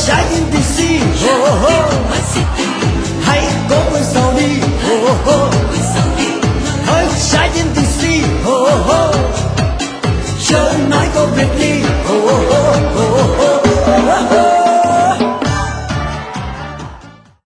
trái tim thì si hãy cố quên sầu đi hỡi trái tim thì si chớ nói câu biệt